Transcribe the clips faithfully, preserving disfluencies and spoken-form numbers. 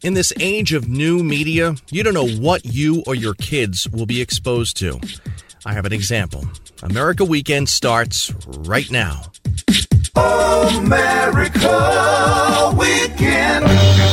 In this age of new media, you don't know what you or your kids will be exposed to. I have an example. America Weekend starts right now. America Weekend.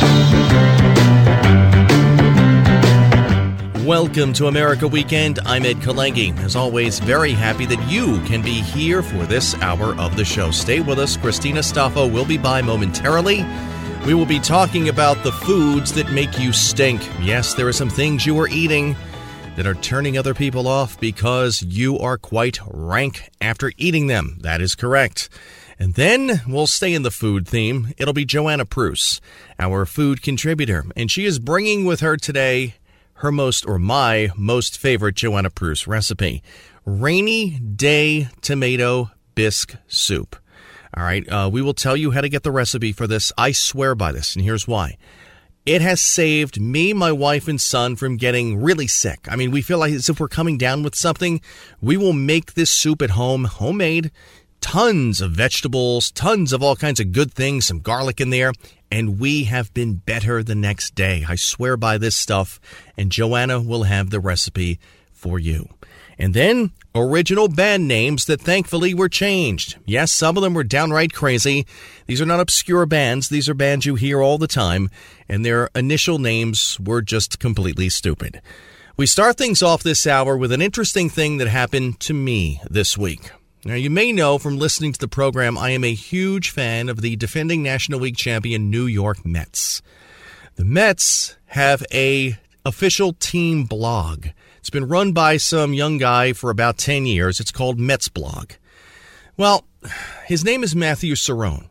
Welcome to America Weekend. I'm Ed Kalengi. As always, very happy that you can be here for this hour of the show. Stay with us. Christina Staffo will be by momentarily. We will be talking about the foods that make you stink. Yes, there are some things you are eating that are turning other people off because you are quite rank after eating them. That is correct. And then we'll stay in the food theme. It'll be Joanna Pruess, our food contributor, and she is bringing with her today her most, or my most favorite Joanna Pruess recipe, rainy day tomato bisque soup. All right, uh, we will tell you how to get the recipe for this. I swear by this, and here's why. It has saved me, my wife, and son from getting really sick. I mean, we feel like as if we're coming down with something. We will make this soup at home, homemade, tons of vegetables, tons of all kinds of good things, some garlic in there, and we have been better the next day. I swear by this stuff, and Joanna will have the recipe for you. And then, original band names that thankfully were changed. Yes, some of them were downright crazy. These are not obscure bands. These are bands you hear all the time, and their initial names were just completely stupid. We start things off this hour with an interesting thing that happened to me this week. Now, you may know from listening to the program, I am a huge fan of the defending National League champion New York Mets. The Mets have a official team blog. It's been run by some young guy for about ten years. It's called Mets Blog. Well, his name is Matthew Cerrone.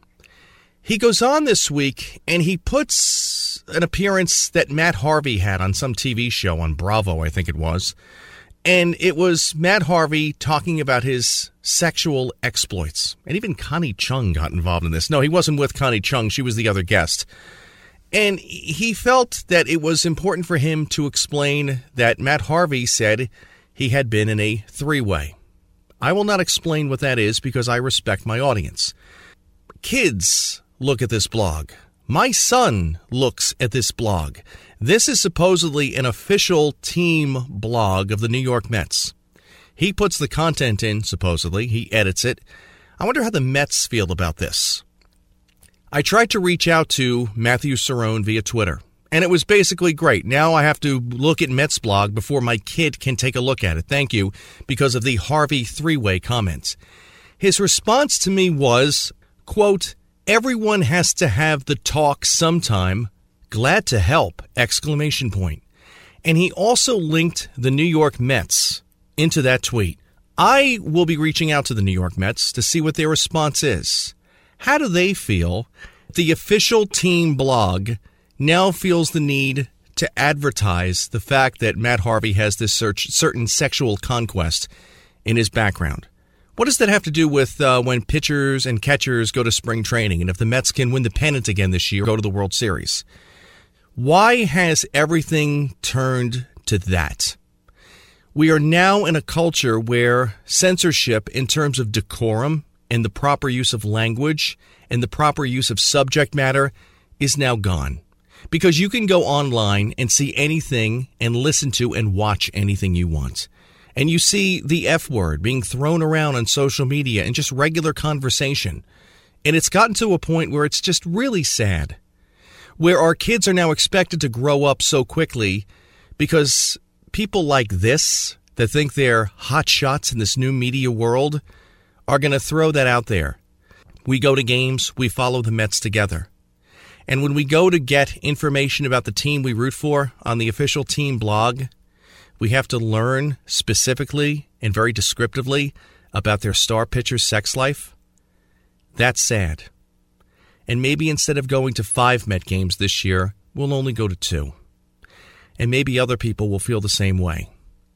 He goes on this week and he puts an appearance that Matt Harvey had on some T V show on Bravo, I think it was. And it was Matt Harvey talking about his sexual exploits. And even Connie Chung got involved in this. No, he wasn't with Connie Chung. She was the other guest. And he felt that it was important for him to explain that Matt Harvey said he had been in a three-way. I will not explain what that is because I respect my audience. Kids look at this blog. My son looks at this blog. This is supposedly an official team blog of the New York Mets. He puts the content in, supposedly. He edits it. I wonder how the Mets feel about this. I tried to reach out to Matthew Cerrone via Twitter, and it was basically great. Now I have to look at Mets blog before my kid can take a look at it. Thank you, because of the Harvey three-way comments. His response to me was, quote, "Everyone has to have the talk sometime. Glad to help!" Exclamation point. And he also linked the New York Mets into that tweet. I will be reaching out to the New York Mets to see what their response is. How do they feel the official team blog now feels the need to advertise the fact that Matt Harvey has this search, certain sexual conquest in his background? What does that have to do with uh, when pitchers and catchers go to spring training and if the Mets can win the pennant again this year, go to the World Series? Why has everything turned to that? We are now in a culture where censorship in terms of decorum and the proper use of language and the proper use of subject matter is now gone. Because you can go online and see anything and listen to and watch anything you want. And you see the F word being thrown around on social media and just regular conversation. And it's gotten to a point where it's just really sad. Where our kids are now expected to grow up so quickly because people like this that think they're hot shots in this new media world are going to throw that out there. We go to games, we follow the Mets together. And when we go to get information about the team we root for on the official team blog, we have to learn specifically and very descriptively about their star pitcher's sex life. That's sad. And maybe instead of going to five Met games this year, we'll only go to two. And maybe other people will feel the same way.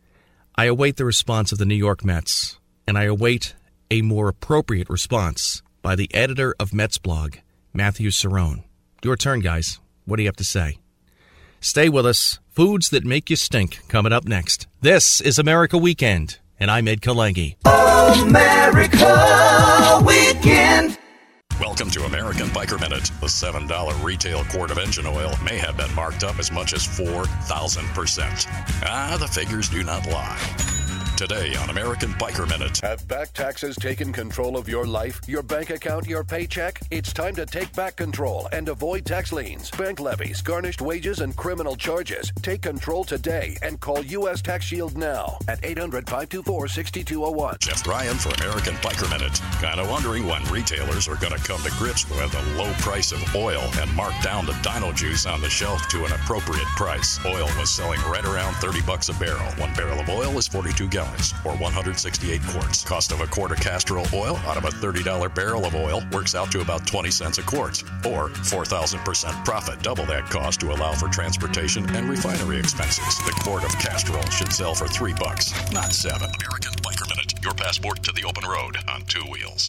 I await the response of the New York Mets, and I await a more appropriate response by the editor of Mets blog, Matthew Cerrone. Your turn, guys. What do you have to say? Stay with us. Foods that make you stink coming up next. This is America Weekend, and I'm Ed Kalengi. America Weekend. Welcome Welcome to American Biker Minute. The seven dollar retail quart of engine oil may have been marked up as much as four thousand percent. Ah, the figures do not lie. Today on American Biker Minute. Have back taxes taken control of your life, your bank account, your paycheck? It's time to take back control and avoid tax liens, bank levies, garnished wages, and criminal charges. Take control today and call U S Tax Shield now at eight hundred, five two four, six two zero one. Jeff Bryan for American Biker Minute. Kind of wondering when retailers are going to come to grips with the low price of oil and mark down the Dino Juice on the shelf to an appropriate price. Oil was selling right around thirty bucks a barrel. One barrel of oil is forty-two gallons. Or one hundred sixty-eight quarts. Cost of a quart of castor oil out of a thirty dollar barrel of oil works out to about twenty cents a quart, or four thousand percent profit. Double that cost to allow for transportation and refinery expenses. The quart of castor oil should sell for three bucks, not seven. American Biker Minute, your passport to the open road on two wheels.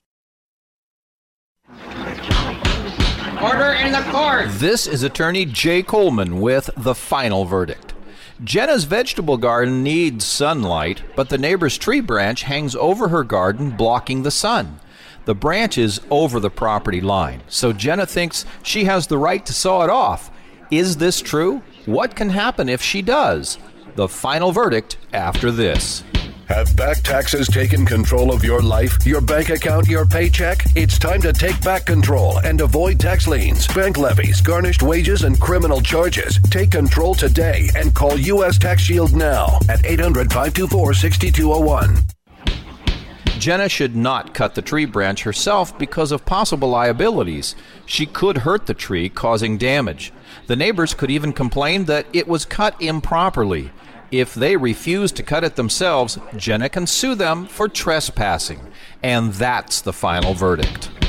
Order in the court. This is attorney Jay Coleman with the final verdict. Jenna's vegetable garden needs sunlight, but the neighbor's tree branch hangs over her garden, blocking the sun. The branch is over the property line, so Jenna thinks she has the right to saw it off. Is this true? What can happen if she does? The final verdict after this. Have back taxes taken control of your life, your bank account, your paycheck? It's time to take back control and avoid tax liens, bank levies, garnished wages, and criminal charges. Take control today and call U S Tax Shield now at eight hundred, five two four, six two zero one. Jenna should not cut the tree branch herself because of possible liabilities. She could hurt the tree, causing damage. The neighbors could even complain that it was cut improperly. If they refuse to cut it themselves, Jenna can sue them for trespassing. And that's the final verdict.